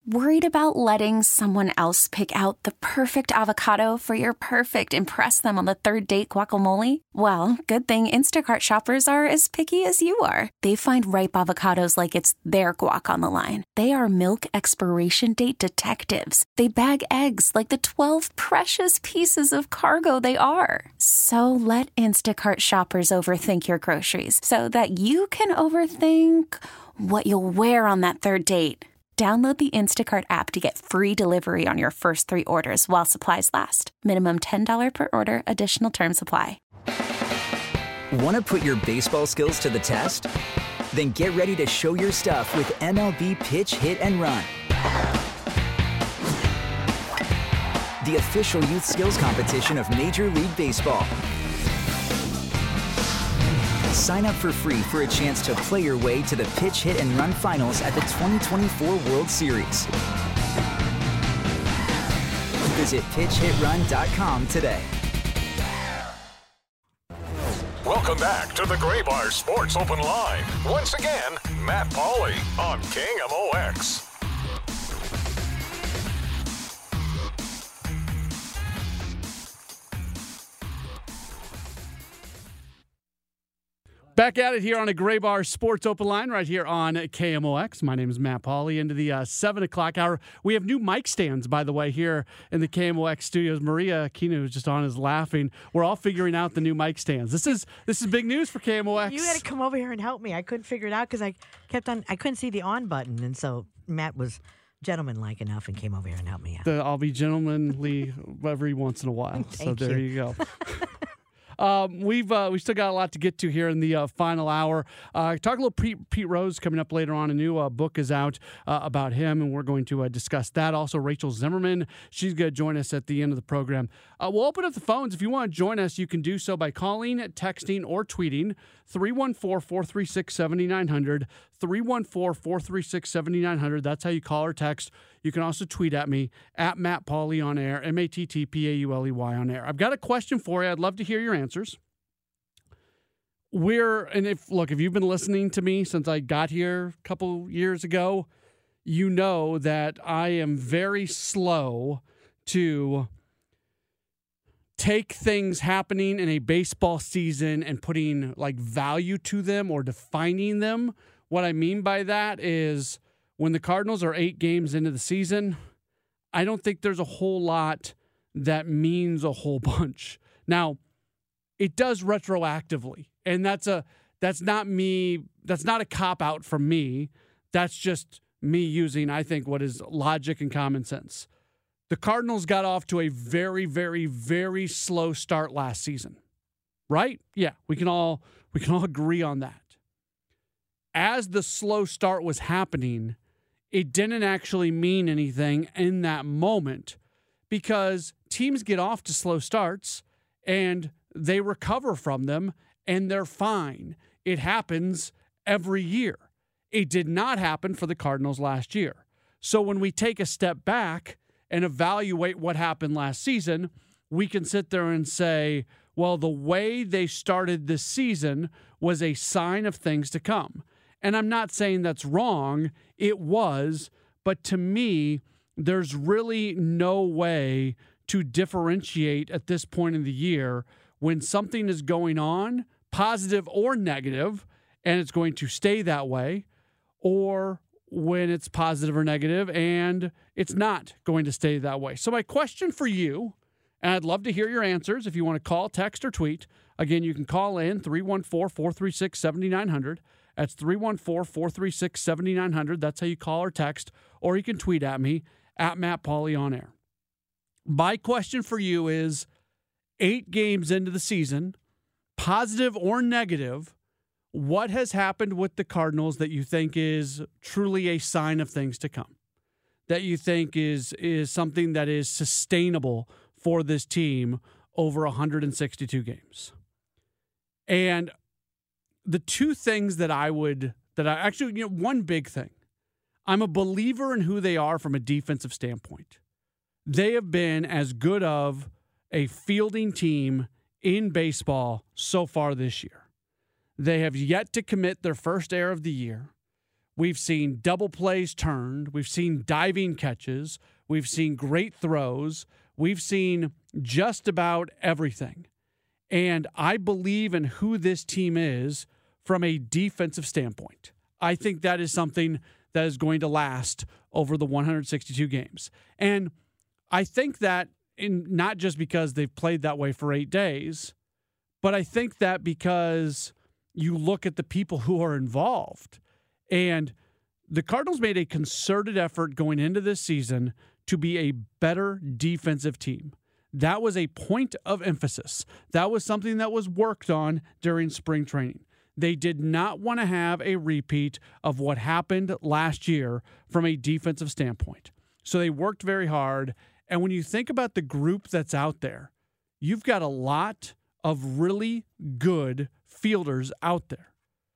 Worried about letting someone else pick out the perfect avocado for your perfect impress them on the third date guacamole? Well, good thing Instacart shoppers are as picky as you are. They find ripe avocados like it's their guac on the line. They are milk expiration date detectives. They bag eggs like the 12 precious pieces of cargo they are. So let Instacart shoppers overthink your groceries so that you can overthink what you'll wear on that third date. Download the Instacart app to get free delivery on your first 3 orders while supplies last. Minimum $10 per order. Additional terms apply. Want to put your baseball skills to the test? Then get ready to show your stuff with MLB Pitch, Hit, and Run. The official youth skills competition of Major League Baseball. Sign up for free for a chance to play your way to the Pitch, Hit, and Run finals at the 2024 World Series. Visit pitchhitrun.com today. Welcome back to the Graybar Sports Open Line. Once again, Matt Pauley on KMOX. Back at it here on a Graybar Sports Open Line right here on KMOX. My name is Matt Pauley. Into the 7 o'clock hour. We have new mic stands, by the way, here in the KMOX studios. Maria Aquino, who's just on, is laughing. We're all figuring out the new mic stands. This is big news for KMOX. You had to come over here and help me. I couldn't figure it out because I couldn't see the on button. And so Matt was gentlemanlike enough and came over here and helped me out. I'll be gentlemanly every once in a while. So there you go. We still got a lot to get to here in the final hour. Talk a little Pete Rose coming up later on. A new book is out about him, and we're going to discuss that. Also, Rachel Zimmerman, she's going to join us at the end of the program. We'll open up the phones. If you want to join us, you can do so by calling, texting, or tweeting 314-436-7900, 314-436-7900. That's how you call or text. You can also tweet at me, at Matt Pauley on air, MattPauley on air. I've got a question for you. I'd love to hear your answers. If you've been listening to me since I got here a couple years ago, you know that I am very slow to take things happening in a baseball season and putting value to them or defining them. What I mean by that is when the Cardinals are 8 games into the season, I don't think there's a whole lot that means a whole bunch. Now, it does retroactively, and that's not a cop-out from me. That's just me using, I think, what is logic and common sense. The Cardinals got off to a very, very, very slow start last season, right? Yeah, we can all agree on that. As the slow start was happening, it didn't actually mean anything in that moment because teams get off to slow starts and they recover from them and they're fine. It happens every year. It did not happen for the Cardinals last year. So when we take a step back and evaluate what happened last season, we can sit there and say, well, the way they started this season was a sign of things to come. And I'm not saying that's wrong. It was. But to me, there's really no way to differentiate at this point in the year when something is going on, positive or negative, and it's going to stay that way, or when it's positive or negative and it's not going to stay that way. So my question for you, and I'd love to hear your answers if you want to call, text, or tweet. Again, you can call in 314-436-7900. That's 314-436-7900. That's how you call or text. Or you can tweet at me, at Matt Pauley on air. My question for you is, 8 games into the season, positive or negative, what has happened with the Cardinals that you think is truly a sign of things to come? That you think is something that is sustainable for this team over 162 games? And the two things one big thing, I'm a believer in who they are from a defensive standpoint. They have been as good of a fielding team in baseball so far this year. They have yet to commit their first error of the year. We've seen double plays turned. We've seen diving catches. We've seen great throws. We've seen just about everything. And I believe in who this team is from a defensive standpoint. I think that is something that is going to last over the 162 games. And I think that not just because they've played that way for 8 days, but I think that because you look at the people who are involved. And the Cardinals made a concerted effort going into this season to be a better defensive team. That was a point of emphasis. That was something that was worked on during spring training. They did not want to have a repeat of what happened last year from a defensive standpoint. So they worked very hard. And when you think about the group that's out there, you've got a lot of really good fielders out there.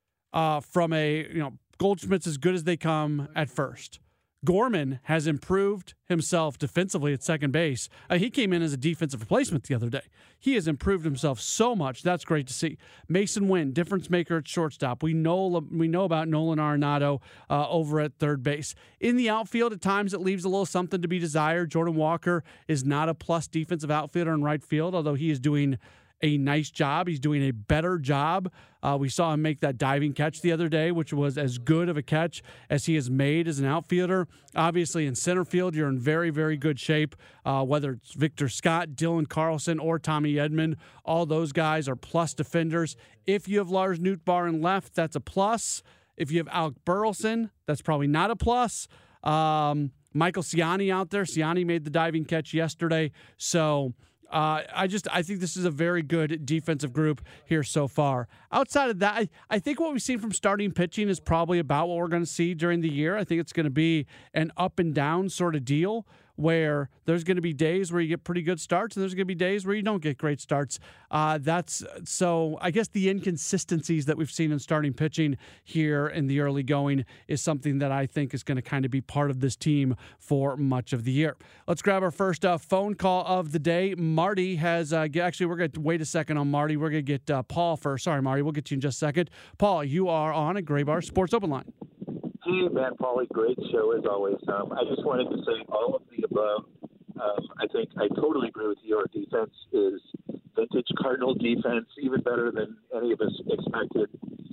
From Goldschmidt's as good as they come at first. Gorman has improved himself defensively at second base. He came in as a defensive replacement the other day. He has improved himself so much. That's great to see. Mason Wynn, difference maker at shortstop. We know about Nolan Arenado over at third base. In the outfield, at times it leaves a little something to be desired. Jordan Walker is not a plus defensive outfielder in right field, although he is doing a nice job. He's doing a better job. We saw him make that diving catch the other day, which was as good of a catch as he has made as an outfielder. Obviously, in center field, you're in very, very good shape, whether it's Victor Scott, Dylan Carlson, or Tommy Edman. All those guys are plus defenders. If you have Lars Nootbaar in left, that's a plus. If you have Alec Burleson, that's probably not a plus. Michael Ciani out there. Ciani made the diving catch yesterday. So I think this is a very good defensive group here so far. Outside of that, I think what we've seen from starting pitching is probably about what we're going to see during the year. I think it's going to be an up and down sort of deal where there's going to be days where you get pretty good starts and there's going to be days where you don't get great starts. So I guess the inconsistencies that we've seen in starting pitching here in the early going is something that I think is going to kind of be part of this team for much of the year. Let's grab our first phone call of the day. Marty has, actually, we're going to wait a second on Marty. We're going to get Paul first. Sorry, Marty, we'll get to you in just a second. Paul, you are on a Gray Bar Sports Open Line. Hey, Matt Pauly, great show as always. I just wanted to say all of the above. I think I totally agree with you. Our defense is vintage Cardinal defense, even better than any of us expected.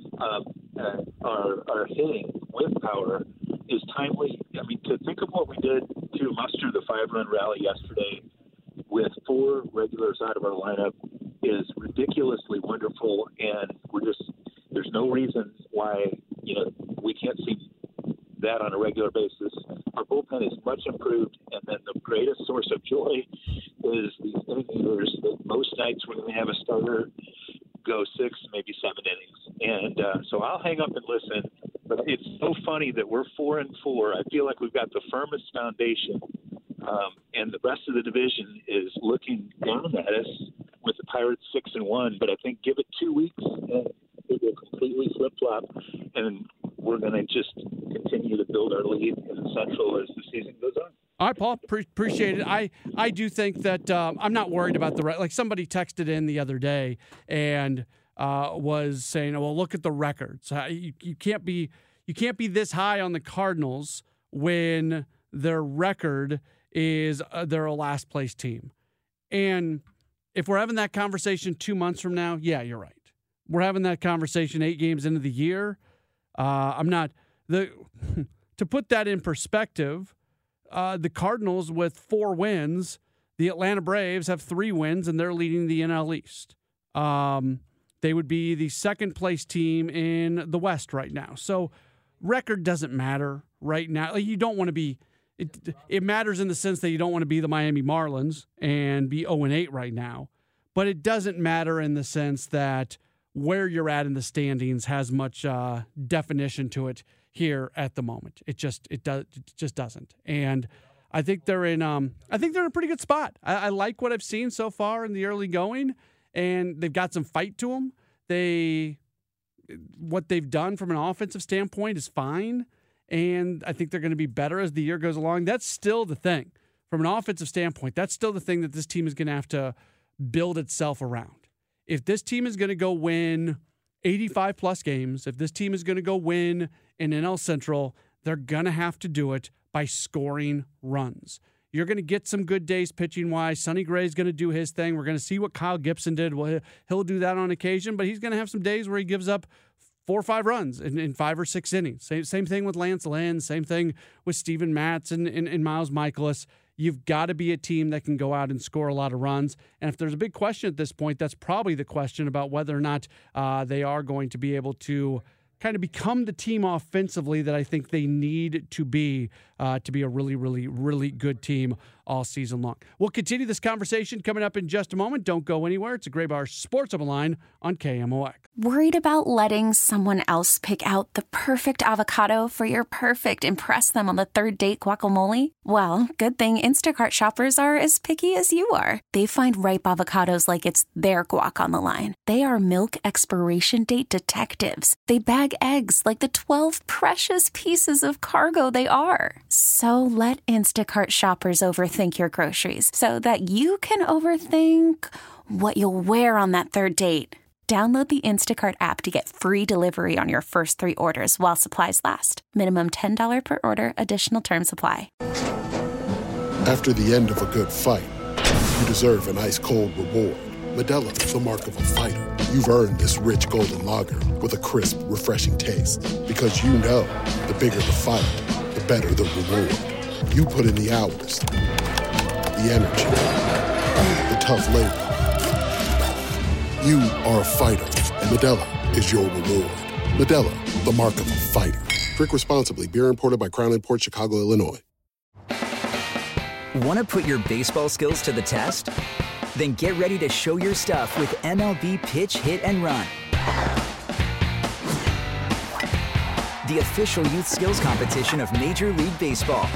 Our hitting with power is timely. I mean, to think of what we did to muster the 5-run rally yesterday with 4 regulars out of our lineup is ridiculously wonderful, and there's no reason why we can't see that on a regular basis. Our bullpen is much improved, and then the greatest source of joy is these inning eaters that most nights when we have a starter go 6, maybe 7 innings. And so I'll hang up and listen, but it's so funny that we're 4-4. I feel like we've got the firmest foundation, and the rest of the division is looking down at us with the Pirates 6-1, but I think give it 2 weeks and it will completely flip-flop, and we're going to just continue to build our lead in the Central as the season goes on. All right, Paul, appreciate it. I do think that I'm not worried about like somebody texted in the other day and was saying, well, look at the records. You can't be this high on the Cardinals when their record is they're a last place team. And if we're having that conversation 2 months from now, yeah, you're right. We're having that conversation 8 games into the year. To put that in perspective, the Cardinals with 4 wins, the Atlanta Braves have 3 wins, and they're leading the NL East. They would be the second place team in the West right now. So record doesn't matter right now. Like, you don't want to be. It matters in the sense that you don't want to be the Miami Marlins and be 0-8 right now, but it doesn't matter in the sense that where you're at in the standings has much definition to it here at the moment. It just doesn't. And I think they're in a pretty good spot. I like what I've seen so far in the early going, and they've got some fight to them. What they've done from an offensive standpoint is fine, and I think they're going to be better as the year goes along. That's still the thing. From an offensive standpoint, that's still the thing that this team is going to have to build itself around. If this team is going to go win 85-plus games, if this team is going to go win in NL Central, they're going to have to do it by scoring runs. You're going to get some good days pitching-wise. Sonny Gray's going to do his thing. We're going to see what Kyle Gibson did. Well, he'll do that on occasion, but he's going to have some days where he gives up 4 or 5 runs in 5 or 6 innings. Same thing with Lance Lynn. Same thing with Steven Matz and Miles Michaelis. You've got to be a team that can go out and score a lot of runs. And if there's a big question at this point, that's probably the question about whether or not they are going to be able to kind of become the team offensively that I think they need to be a really, really, really good team all season long. We'll continue this conversation coming up in just a moment. Don't go anywhere. It's a Gray Bar Sports Open Line on KMOX. Worried about letting someone else pick out the perfect avocado for your perfect impress them on the third date guacamole? Well, good thing Instacart shoppers are as picky as you are. They find ripe avocados like it's their guac on the line. They are milk expiration date detectives. They bag eggs like the 12 precious pieces of cargo they are. So let Instacart shoppers overthink your groceries so that you can overthink what you'll wear on that third date. Download the Instacart app to get free delivery on your first 3 orders while supplies last. Minimum $10 per order. Additional terms apply. After the end of a good fight, you deserve an ice-cold reward. Modelo is the mark of a fighter. You've earned this rich golden lager with a crisp, refreshing taste. Because you know, the bigger the fight, the better the reward. You put in the hours, the energy, the tough labor. You are a fighter, and Modelo is your reward. Modelo, the mark of a fighter. Drink responsibly. Beer imported by Crown Imports, Chicago, Illinois. Want to put your baseball skills to the test? Then get ready to show your stuff with MLB Pitch, Hit, and Run. The official youth skills competition of Major League Baseball.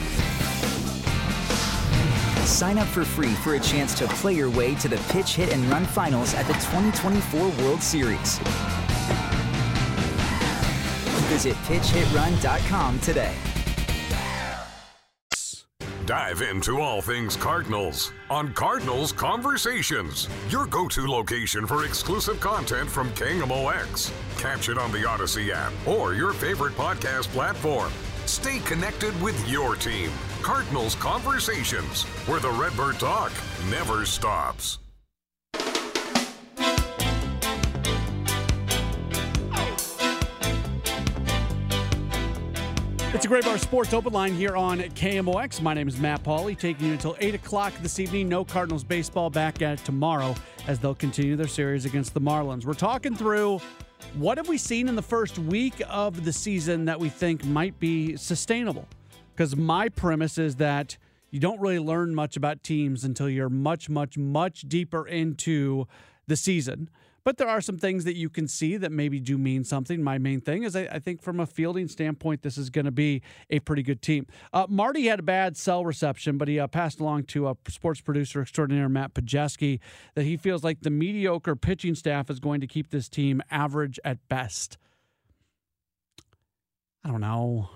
Sign up for free for a chance to play your way to the Pitch, Hit, and Run finals at the 2024 World Series. Visit pitchhitrun.com today. Dive into all things Cardinals on Cardinals Conversations, your go-to location for exclusive content from KMOX. Catch it on the Odyssey app or your favorite podcast platform. Stay connected with your team. Cardinals Conversations, where the Redbird talk never stops. It's a Gray Bar Sports Open Line here on KMOX. My name is Matt Pauley, taking you until 8 o'clock this evening. No Cardinals baseball, back at it tomorrow as they'll continue their series against the Marlins. We're talking through what have we seen in the first week of the season that we think might be sustainable. Because my premise is that you don't really learn much about teams until you're much, much, much deeper into the season. But there are some things that you can see that maybe do mean something. My main thing is I think from a fielding standpoint, this is going to be a pretty good team. Marty had a bad cell reception, but he passed along to a sports producer extraordinaire, Matt Pajeski, that he feels like the mediocre pitching staff is going to keep this team average at best. I don't know.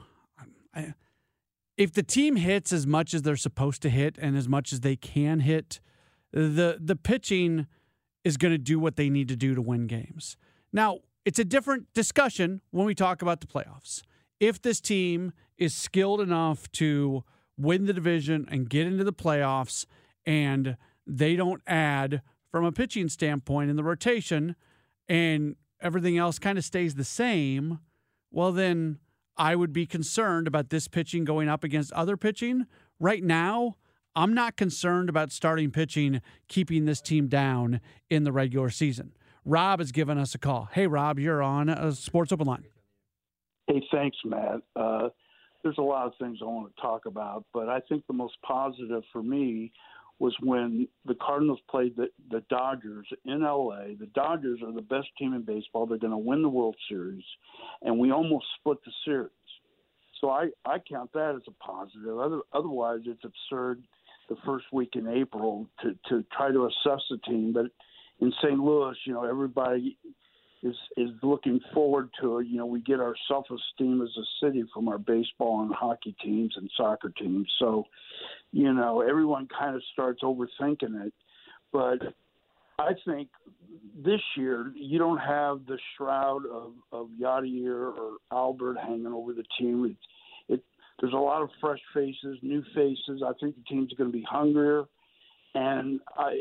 If the team hits as much as they're supposed to hit and as much as they can hit, the pitching is going to do what they need to do to win games. Now, it's a different discussion when we talk about the playoffs. If this team is skilled enough to win the division and get into the playoffs and they don't add from a pitching standpoint in the rotation and everything else kind of stays the same, well, then I would be concerned about this pitching going up against other pitching. Right now, I'm not concerned about starting pitching keeping this team down in the regular season. Rob has given us a call. Hey, Rob, you're on a Sports Open Line. Hey, thanks, Matt. There's a lot of things I want to talk about, but I think the most positive for me was when the Cardinals played the Dodgers in L.A. The Dodgers are the best team in baseball. They're going to win the World Series, and we almost split the series. So I count that as a positive. Otherwise, it's absurd the first week in April to try to assess the team. But in St. Louis, everybody is looking forward to it. We get our self-esteem as a city from our baseball and hockey teams and soccer teams. So, everyone kind of starts overthinking it. But I think this year you don't have the shroud of Yadier or Albert hanging over the team. There's a lot of fresh faces, new faces. I think the team's going to be hungrier. And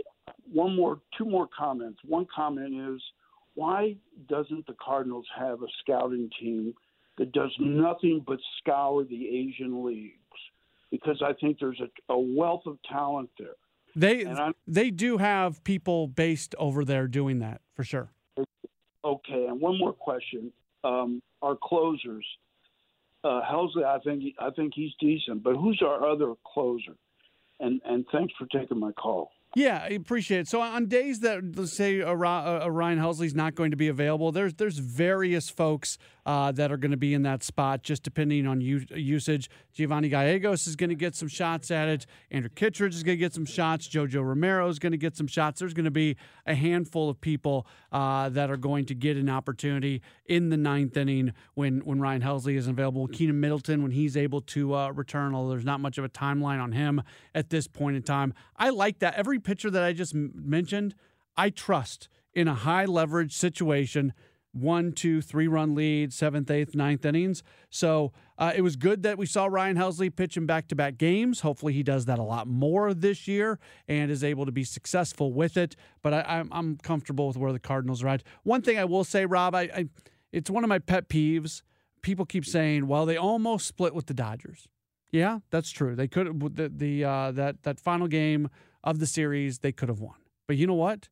two more comments. One comment is, why doesn't the Cardinals have a scouting team that does nothing but scour the Asian leagues? Because I think there's a wealth of talent there. They do have people based over there doing that, for sure. Okay, and one more question. Our closers, Helsley, I think he's decent, but who's our other closer? And thanks for taking my call. Yeah, I appreciate it. So on days that, let's say, Ryan Helsley's not going to be available, there's various folks that are going to be in that spot, just depending on usage. Giovanni Gallegos is going to get some shots at it. Andrew Kittredge is going to get some shots. Jojo Romero is going to get some shots. There's going to be a handful of people that are going to get an opportunity in the ninth inning when Ryan Helsley isn't available. Keenan Middleton, when he's able to return, although there's not much of a timeline on him at this point in time. I like that. Every pitcher that I just mentioned, I trust in a high leverage situation, 1, 2, 3-run lead, 7th, 8th, 9th innings. So it was good that we saw Ryan Helsley pitch in back-to-back games. Hopefully he does that a lot more this year and is able to be successful with it. But I'm comfortable with where the Cardinals are at. One thing I will say, Rob, it's one of my pet peeves. People keep saying, well, they almost split with the Dodgers. Yeah, that's true. They could that final game of the series, they could have won. But you know what?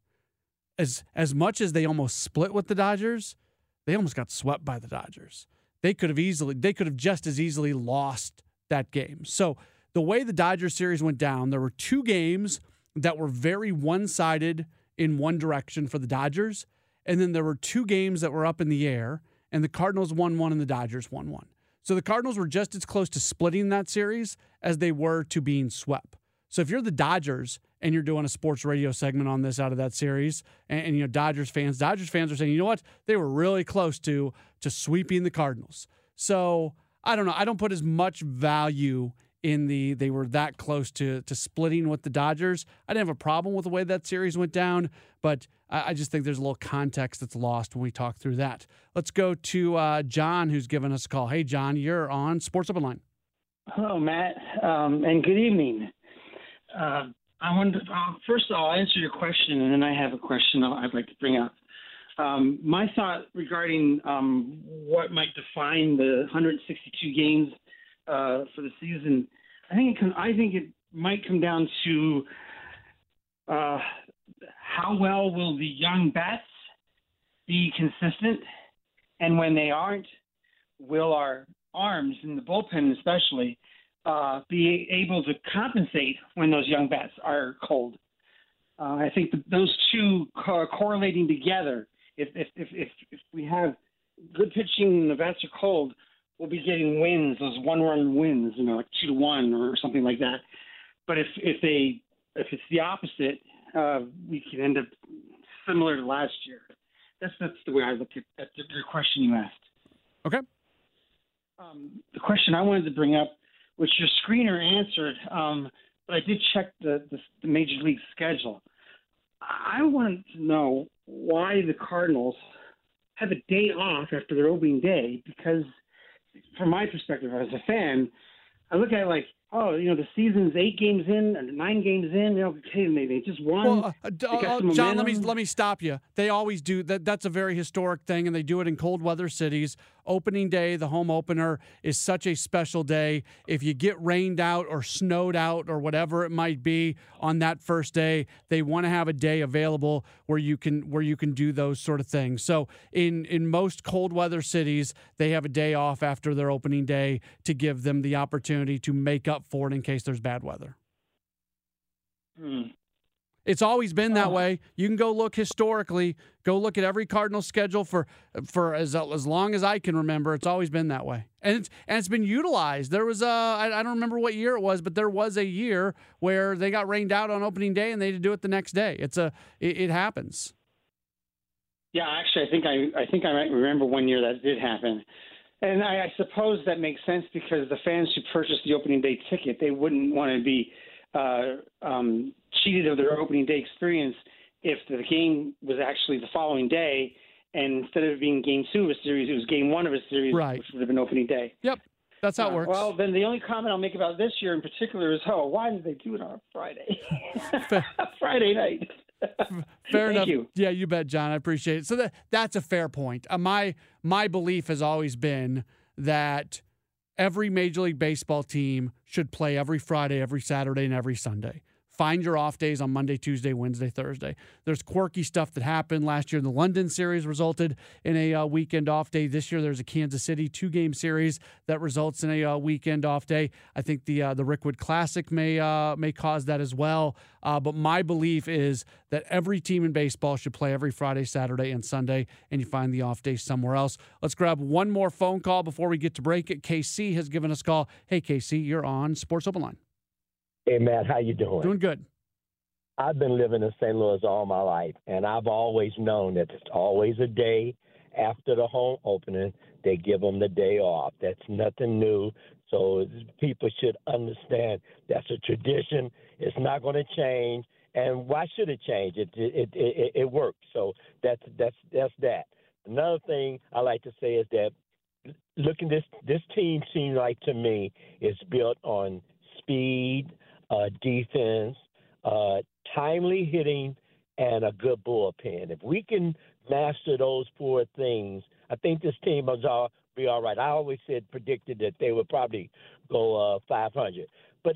As much as they almost split with the Dodgers, they almost got swept by the Dodgers. They could have just as easily lost that game. So the way the Dodgers series went down, there were 2 games that were very one-sided in one direction for the Dodgers, and then there were 2 games that were up in the air, and the Cardinals won 1 and the Dodgers won 1. So the Cardinals were just as close to splitting that series as they were to being swept. So if you're the Dodgers and you're doing a sports radio segment on this out of that series, and you know Dodgers fans are saying, you know what, they were really close to sweeping the Cardinals. So I don't know. I don't put as much value in they were that close to splitting with the Dodgers. I didn't have a problem with the way that series went down, but I just think there's a little context that's lost when we talk through that. Let's go to John, who's given us a call. Hey, John, you're on Sports Open Line. Hello, Matt, and good evening. I wanted to, first I'll answer your question, and then I have a question I'd like to bring up. My thought regarding what might define the 162 games for the season, I think it might come down to how well will the young bats be consistent, and when they aren't, will our arms in the bullpen especially be able to compensate when those young bats are cold. I think those two correlating together, if we have good pitching and the bats are cold, we'll be getting wins, those one-run wins, like 2-1 or something like that. But if it's the opposite, we can end up similar to last year. That's the way I look at the question you asked. Okay. The question I wanted to bring up, which your screener answered, but I did check the Major League schedule. I wanted to know why the Cardinals have a day off after their opening day, because from my perspective as a fan, I look at it like, the season's 8 games in or 9 games in. Okay, they just won. Well, John, let me stop you. They always do that. That's a very historic thing, and they do it in cold weather cities. Opening day, the home opener, is such a special day. If you get rained out or snowed out or whatever it might be on that first day, they want to have a day available where you can do those sort of things. So in most cold weather cities, they have a day off after their opening day to give them the opportunity to make up for it in case there's bad weather. It's always been that way. You can go look historically. Go look at every Cardinals schedule for as long as I can remember. It's always been that way, and it's been utilized. There was I don't remember what year it was, but there was a year where they got rained out on opening day and they had to do it the next day. It happens. Yeah, actually, I think I might remember one year that did happen, and I suppose that makes sense because the fans who purchased the opening day ticket, they wouldn't want to be cheated of their opening day experience if the game was actually the following day, and instead of being game 2 of a series, it was game 1 of a series, right, which would have been opening day. Yep, that's how it works. Well, then the only comment I'll make about this year in particular is, why did they do it on a Friday? Friday night. Fair enough. Thank you. Yeah, you bet, John. I appreciate it. So that's a fair point. My belief has always been that every Major League Baseball team should play every Friday, every Saturday, and every Sunday. Find your off days on Monday, Tuesday, Wednesday, Thursday. There's quirky stuff that happened last year. The London series resulted in a weekend off day. This year, there's a Kansas City 2-game series that results in a weekend off day. I think the Rickwood Classic may cause that as well. But my belief is that every team in baseball should play every Friday, Saturday, and Sunday, and you find the off day somewhere else. Let's grab one more phone call before we get to break. KC has given us a call. Hey, KC, you're on Sports Open Line. Hey, Matt, how you doing? Doing good. I've been living in St. Louis all my life, and I've always known that it's always a day after the home opening, they give them the day off. That's nothing new. So people should understand that's a tradition. It's not going to change. And why should it change? It works. So that's that. Another thing I like to say is that looking this team seems like to me is built on speed, defense, timely hitting, and a good bullpen. If we can master those 4 things, I think this team will be all right. I always predicted that they would probably go 500. But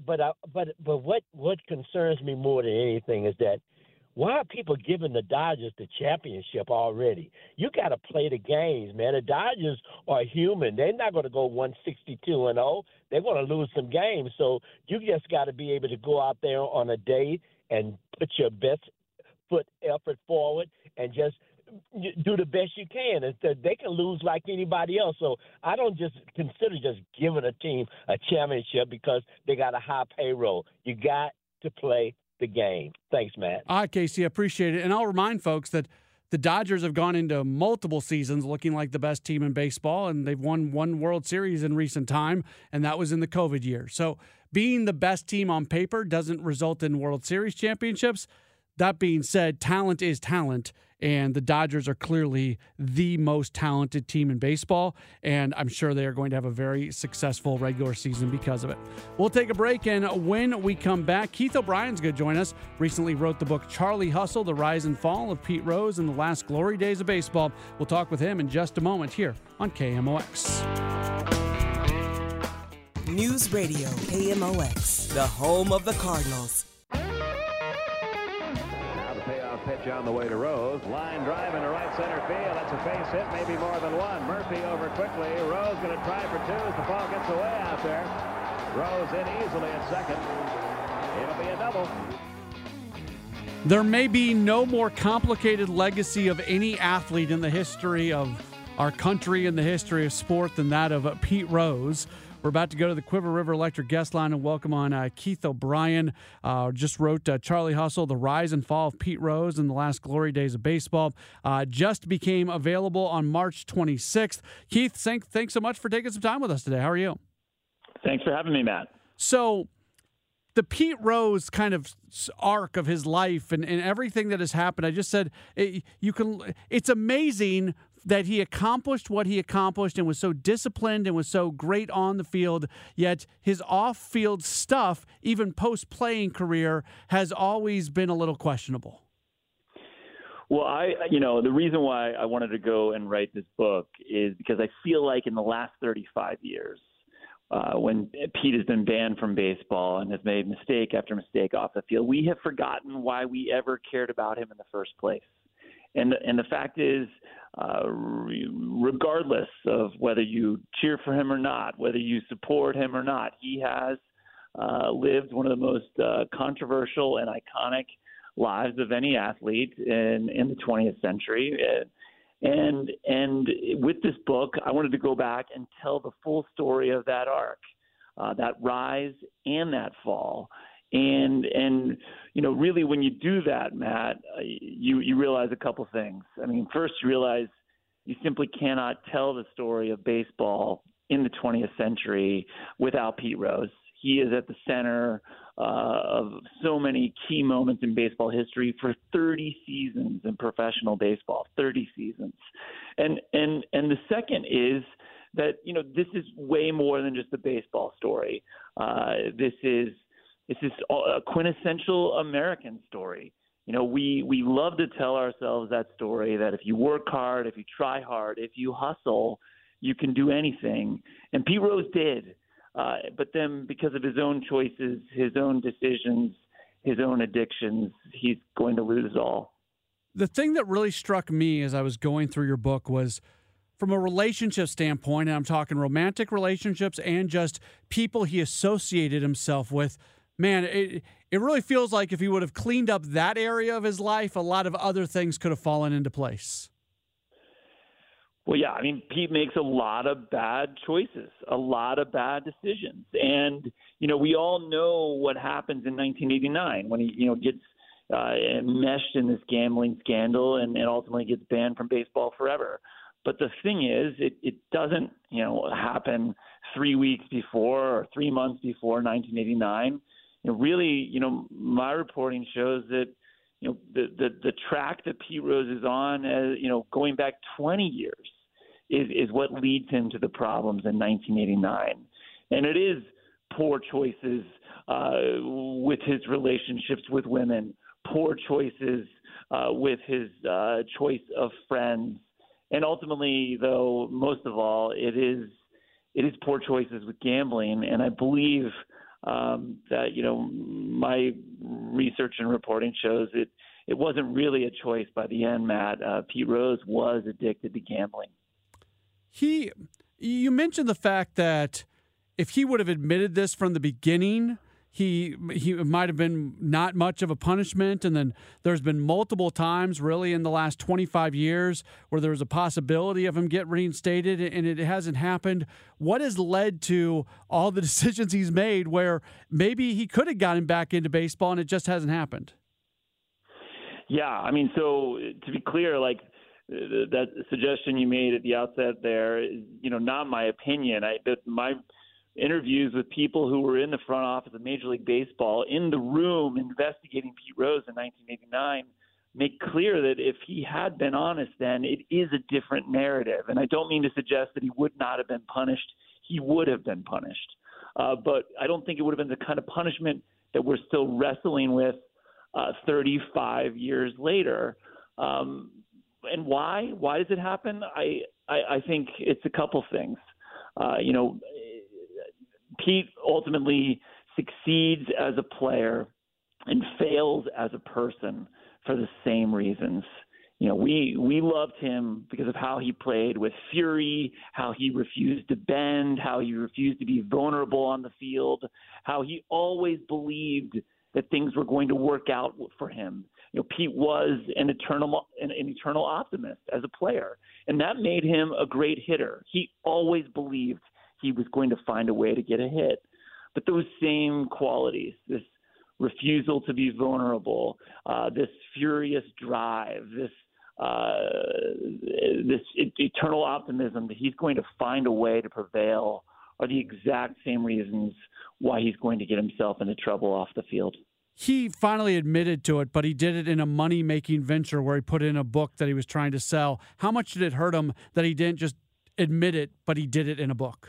what concerns me more than anything is that why are people giving the Dodgers the championship already? You got to play the games, man. The Dodgers are human. They're not going to go 162-0. They're going to lose some games. So you just got to be able to go out there on a day and put your best foot effort forward and just do the best you can. They can lose like anybody else. So I don't just consider just giving a team a championship because they got a high payroll. You got to play the game. Thanks, Matt. All right, Casey, I appreciate it. And I'll remind folks that the Dodgers have gone into multiple seasons looking like the best team in baseball, and they've won one World Series in recent time, and that was in the COVID year. So being the best team on paper doesn't result in World Series championships. That being said, talent is talent, and the Dodgers are clearly the most talented team in baseball, and I'm sure they are going to have a very successful regular season because of it. We'll take a break, and when we come back, Keith O'Brien's going to join us. Recently wrote the book Charlie Hustle, The Rise and Fall of Pete Rose and the Last Glory Days of Baseball. We'll talk with him in just a moment here on KMOX. News Radio KMOX, the home of the Cardinals. Pitch on the way to Rose. Line drive into right center field. That's a base hit, maybe more than one. Murphy over quickly. Rose going to try for 2 as the ball gets away out there. Rose in easily at second. It'll be a double. There may be no more complicated legacy of any athlete in the history of our country and the history of sport than that of Pete Rose. We're about to go to the Quiver River Electric guest line and welcome on Keith O'Brien. Just wrote Charlie Hustle, The Rise and Fall of Pete Rose and the Last Glory Days of Baseball. Just became available on March 26th. Keith, thanks so much for taking some time with us today. How are you? Thanks for having me, Matt. So the Pete Rose kind of arc of his life and everything that has happened, I just said it's amazing that he accomplished what he accomplished and was so disciplined and was so great on the field, yet his off-field stuff, even post-playing career, has always been a little questionable. Well, the reason why I wanted to go and write this book is because I feel like in the last 35 years, when Pete has been banned from baseball and has made mistake after mistake off the field, we have forgotten why we ever cared about him in the first place. And the fact is, regardless of whether you cheer for him or not, whether you support him or not, he has lived one of the most controversial and iconic lives of any athlete in the 20th century. And with this book, I wanted to go back and tell the full story of that arc, that rise and that fall. And really when you do that, Matt, you realize a couple things. I mean, first you realize you simply cannot tell the story of baseball in the 20th century without Pete Rose. he is at the center of so many key moments in baseball history for 30 seasons in professional baseball, 30 seasons. And the second is that, this is way more than just a baseball story. This is a quintessential American story. We love to tell ourselves that story, that if you work hard, if you try hard, if you hustle, you can do anything. And Pete Rose did. But then because of his own choices, his own decisions, his own addictions, he's going to lose it all. The thing that really struck me as I was going through your book was from a relationship standpoint, and I'm talking romantic relationships and just people he associated himself with. Man, it really feels like if he would have cleaned up that area of his life, a lot of other things could have fallen into place. Well, yeah, Pete makes a lot of bad choices, a lot of bad decisions. And, we all know what happens in 1989 when he, gets enmeshed in this gambling scandal and ultimately gets banned from baseball forever. But the thing is, it doesn't, happen 3 weeks before or 3 months before 1989. Really, my reporting shows that, the track that Pete Rose is on, going back 20 years, is what leads him to the problems in 1989. And it is poor choices with his relationships with women, poor choices with his choice of friends. And ultimately, though, most of all, it is poor choices with gambling. And I believe that, my research and reporting shows it wasn't really a choice by the end, Matt. Pete Rose was addicted to gambling. You mentioned the fact that if he would have admitted this from the beginning, he might have been not much of a punishment. And then there's been multiple times really in the last 25 years where there was a possibility of him getting reinstated and it hasn't happened. What has led to all the decisions he's made where maybe he could have gotten back into baseball and it just hasn't happened? Yeah, so to be clear, that suggestion you made at the outset there is, not my opinion. My interviews with people who were in the front office of Major League Baseball in the room investigating Pete Rose in 1989 make clear that if he had been honest then, it is a different narrative. And I don't mean to suggest that he would not have been punished. He would have been punished. But I don't think it would have been the kind of punishment that we're still wrestling with 35 years later. And why? Why does it happen? I think it's a couple things. Pete ultimately succeeds as a player and fails as a person for the same reasons. We loved him because of how he played with fury, how he refused to bend, how he refused to be vulnerable on the field, how he always believed that things were going to work out for him. Pete was an eternal optimist as a player, and that made him a great hitter. He always believed he was going to find a way to get a hit. But those same qualities, this refusal to be vulnerable, this furious drive, this eternal optimism that he's going to find a way to prevail are the exact same reasons why he's going to get himself into trouble off the field. He finally admitted to it, but he did it in a money-making venture where he put in a book that he was trying to sell. How much did it hurt him that he didn't just admit it, but he did it in a book?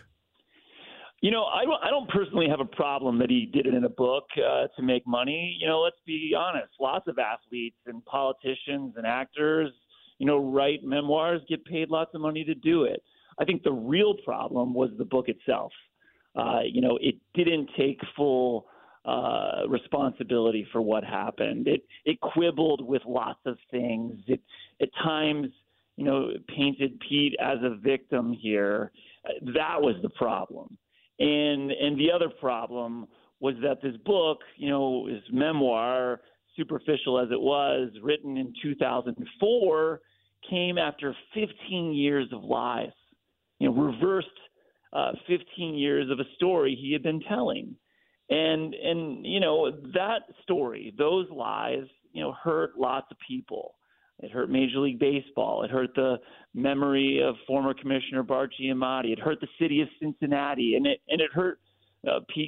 I don't personally have a problem that he did it in a book to make money. Let's be honest. Lots of athletes and politicians and actors, write memoirs, get paid lots of money to do it. I think the real problem was the book itself. It didn't take full responsibility for what happened. It quibbled with lots of things. It at times, painted Pete as a victim here. That was the problem. And the other problem was that this book, his memoir, superficial as it was, written in 2004, came after 15 years of lies, reversed 15 years of a story he had been telling. And that story, those lies, hurt lots of people. It hurt Major League Baseball. It hurt the memory of former Commissioner Bart Giamatti. It hurt the city of Cincinnati, and it hurt Pete's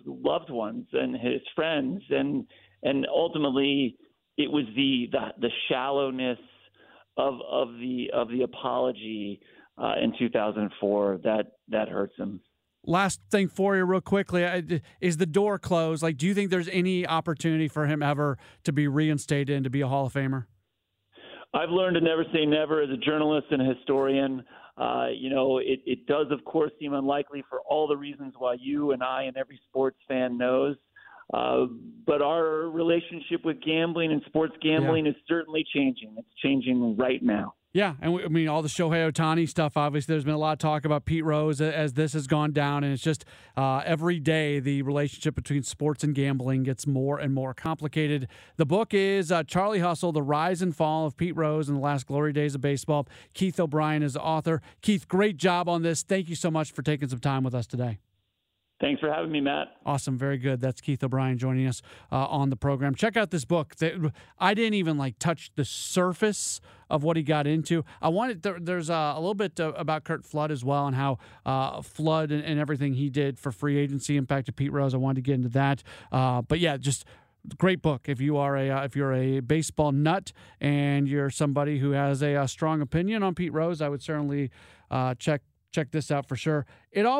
loved ones and his friends, and ultimately it was the shallowness of the apology in 2004 that hurts him. Last thing for you real quickly, is the door closed? Like, do you think there's any opportunity for him ever to be reinstated and to be a Hall of Famer? I've learned to never say never as a journalist and a historian. It does, of course, seem unlikely for all the reasons why you and I and every sports fan knows. But our relationship with gambling and sports gambling is certainly changing. It's changing right now. Yeah, and all the Shohei Ohtani stuff, obviously there's been a lot of talk about Pete Rose as this has gone down, and it's just every day the relationship between sports and gambling gets more and more complicated. The book is Charlie Hustle, The Rise and Fall of Pete Rose in the Last Glory Days of Baseball. Keith O'Brien is the author. Keith, great job on this. Thank you so much for taking some time with us today. Thanks for having me, Matt. Awesome. Very good. That's Keith O'Brien joining us on the program. Check out this book. I didn't even touch the surface of what he got into. There's a little bit about Curt Flood as well, and how Flood and everything he did for free agency impacted Pete Rose. I wanted to get into that. But yeah, just great book. If you're a baseball nut and you're somebody who has a strong opinion on Pete Rose, I would certainly check this out for sure.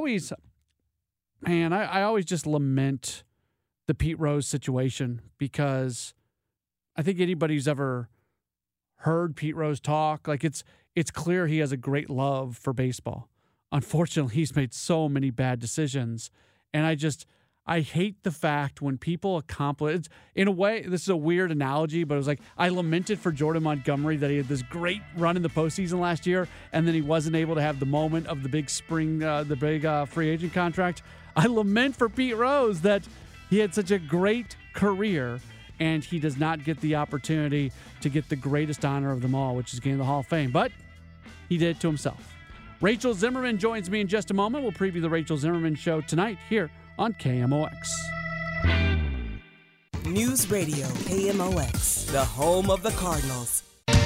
I always just lament the Pete Rose situation, because I think anybody who's ever heard Pete Rose talk, it's clear he has a great love for baseball. Unfortunately, he's made so many bad decisions, and I hate the fact when people accomplish. In a way, this is a weird analogy, but it was like I lamented for Jordan Montgomery that he had this great run in the postseason last year, and then he wasn't able to have the moment of the big spring, free agent contract. I lament for Pete Rose that he had such a great career and he does not get the opportunity to get the greatest honor of them all, which is getting the Hall of Fame. But he did it to himself. Rachel Zimmerman joins me in just a moment. We'll preview the Rachel Zimmerman Show tonight here on KMOX. News Radio KMOX, the home of the Cardinals.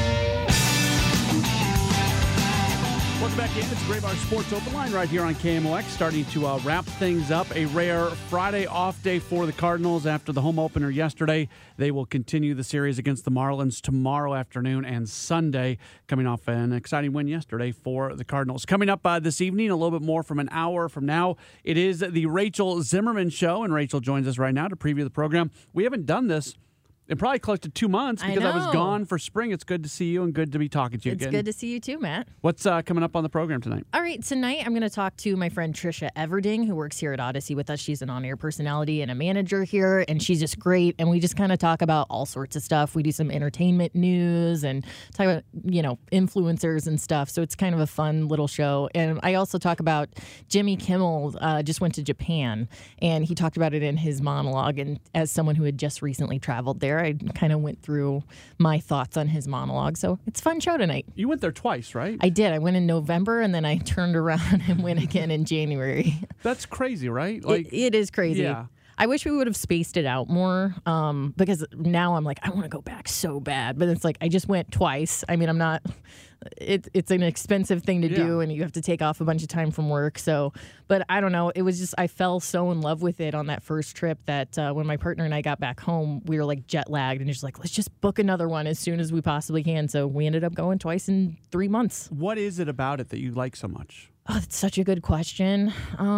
Welcome back in. It's Graybar Sports Open Line right here on KMOX, starting to wrap things up. A rare Friday off day for the Cardinals after the home opener yesterday. They will continue the series against the Marlins tomorrow afternoon and Sunday, coming off an exciting win yesterday for the Cardinals. Coming up this evening, a little bit more from an hour from now, it is the Rachel Zimmerman Show, and Rachel joins us right now to preview the program. We haven't done this in probably close to 2 months because I was gone for spring. It's good to see you and good to be talking to you again. It's good to see you too, Matt. What's coming up on the program tonight? All right, tonight I'm going to talk to my friend Trisha Everding, who works here at Odyssey with us. She's an on-air personality and a manager here, and she's just great. And we just kind of talk about all sorts of stuff. We do some entertainment news and talk about, influencers and stuff. So it's kind of a fun little show. And I also talk about Jimmy Kimmel just went to Japan, and he talked about it in his monologue. And as someone who had just recently traveled there, I kind of went through my thoughts on his monologue. So it's a fun show tonight. You went there twice, right? I did. I went in November, and then I turned around and went again in January. That's crazy, right? It is crazy. Yeah. I wish we would have spaced it out more because now I'm like, I want to go back so bad. But it's like, I just went twice. I mean, I'm not... It's an expensive thing to do, and you have to take off a bunch of time from work. So, but I don't know. It was just, I fell so in love with it on that first trip that when my partner and I got back home, we were like jet lagged and just like, let's just book another one as soon as we possibly can. So we ended up going twice in 3 months. What is it about it that you like so much? Oh, that's such a good question.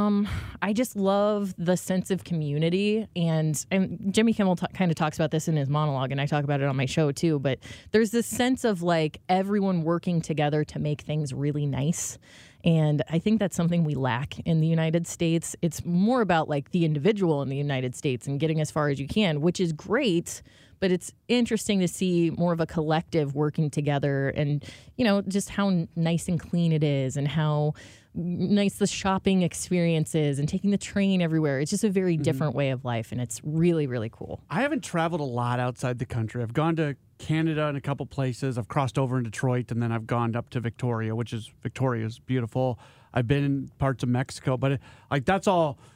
I just love the sense of community, and Jimmy Kimmel kind of talks about this in his monologue, and I talk about it on my show too, but there's this sense of like everyone working together to make things really nice. And I think that's something we lack in the United States. It's more about like the individual in the United States and getting as far as you can, which is great. But it's interesting to see more of a collective working together and, just how nice and clean it is and how nice the shopping experience is and taking the train everywhere. It's just a very different way of life, and it's really, really cool. I haven't traveled a lot outside the country. I've gone to Canada in a couple places. I've crossed over in Detroit, and then I've gone up to Victoria, Victoria's beautiful. I've been in parts of Mexico, but that's all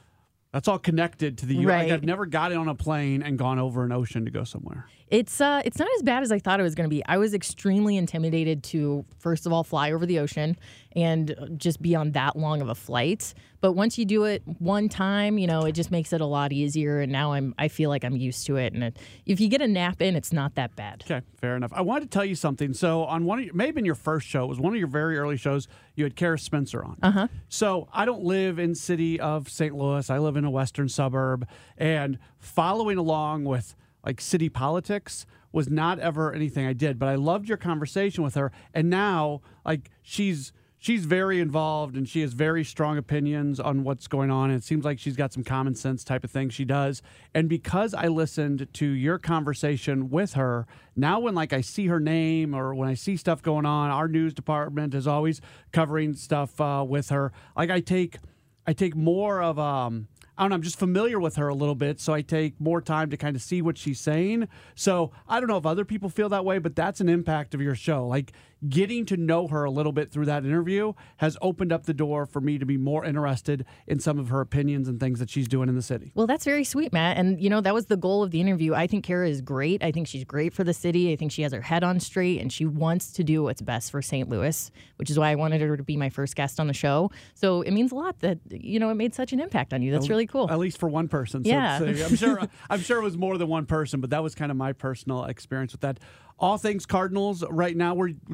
That's all connected to the U.S. Right. Like, I've never gotten on a plane and gone over an ocean to go somewhere. It's not as bad as I thought it was going to be. I was extremely intimidated to, first of all, fly over the ocean and just be on that long of a flight. But once you do it one time, it just makes it a lot easier. And now I feel like I'm used to it. And if you get a nap in, it's not that bad. Okay, fair enough. I wanted to tell you something. So on maybe in your first show, it was one of your very early shows, you had Kara Spencer on. Uh-huh. So I don't live in city of St. Louis. I live in a western suburb. And following along with like city politics was not ever anything I did. But I loved your conversation with her. And now, like, she's very involved and she has very strong opinions on what's going on. And it seems like she's got some common sense type of thing she does. And because I listened to your conversation with her, now when like I see her name or when I see stuff going on, our news department is always covering stuff with her. Like I take more of I don't know, I'm just familiar with her a little bit, so I take more time to kind of see what she's saying. So I don't know if other people feel that way, but that's an impact of your show. Like getting to know her a little bit through that interview has opened up the door for me to be more interested in some of her opinions and things that she's doing in the city. Well, that's very sweet, Matt. And, that was the goal of the interview. I think Kara is great. I think she's great for the city. I think she has her head on straight, and she wants to do what's best for St. Louis, which is why I wanted her to be my first guest on the show. So it means a lot that, it made such an impact on you. That's really cool. At least for one person. So yeah. I'm sure it was more than one person, but that was kind of my personal experience with that. All things Cardinals right now.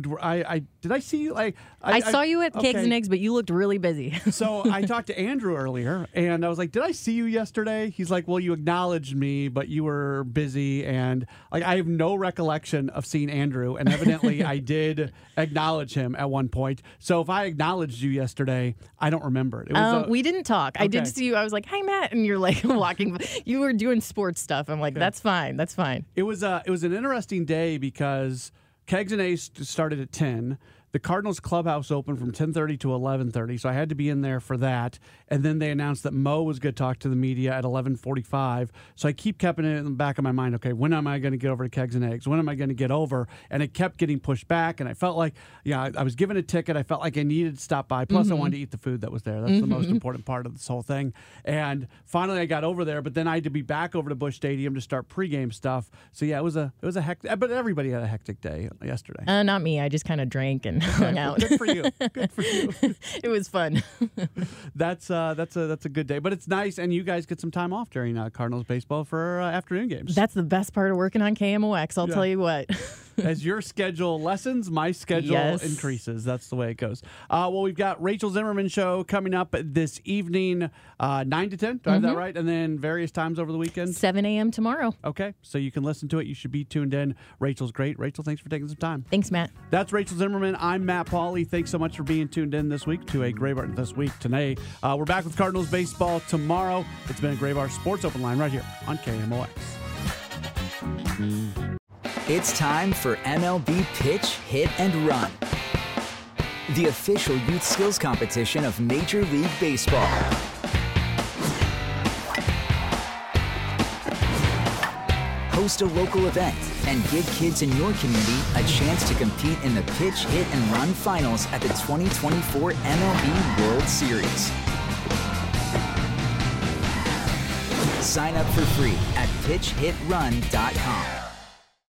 Did I see you? Like I saw you at Kegs and Eggs, but you looked really busy. So I talked to Andrew earlier, and I was like, "Did I see you yesterday?" He's like, "Well, you acknowledged me, but you were busy." And like, I have no recollection of seeing Andrew, and evidently, I did acknowledge him at one point. So if I acknowledged you yesterday, I don't remember it. We didn't talk. Okay. I did see you. I was like, "Hi, Matt," and you're like walking. You were doing sports stuff. I'm like, okay. That's fine. That's fine. It was an interesting day because Kegs and Ace started at 10. The Cardinals clubhouse opened from 10:30 to 11:30, so I had to be in there for that. And then they announced that Mo was going to talk to the media at 11:45. So I kept it in the back of my mind, okay, when am I going to get over to Kegs and Eggs? When am I going to get over? And it kept getting pushed back, and I felt like, I was given a ticket. I felt like I needed to stop by. Plus, I wanted to eat the food that was there. That's the most important part of this whole thing. And finally, I got over there, but then I had to be back over to Busch Stadium to start pregame stuff. So yeah, it was a hectic. But everybody had a hectic day yesterday. Not me. I just kind of drank and hung out. Good for you. Good for you. It was fun. That's a good day, but it's nice, and you guys get some time off during Cardinals baseball for afternoon games. That's the best part of working on KMOX. I'll tell you what. As your schedule lessens, my schedule increases. That's the way it goes. Well, we've got Rachel Zimmerman show coming up this evening, 9 to 10. Do I have that right? And then various times over the weekend? 7 a.m. tomorrow. Okay, so you can listen to it. You should be tuned in. Rachel's great. Rachel, thanks for taking some time. Thanks, Matt. That's Rachel Zimmerman. I'm Matt Pauley. Thanks so much for being tuned in this week to a Gray Bar This Week. Today, we're back with Cardinals baseball tomorrow. It's been a Gray Bar Sports Open Line right here on KMOX. It's time for MLB Pitch, Hit, and Run, the official youth skills competition of Major League Baseball. Host a local event and give kids in your community a chance to compete in the Pitch, Hit, and Run finals at the 2024 MLB World Series. Sign up for free at pitchhitrun.com.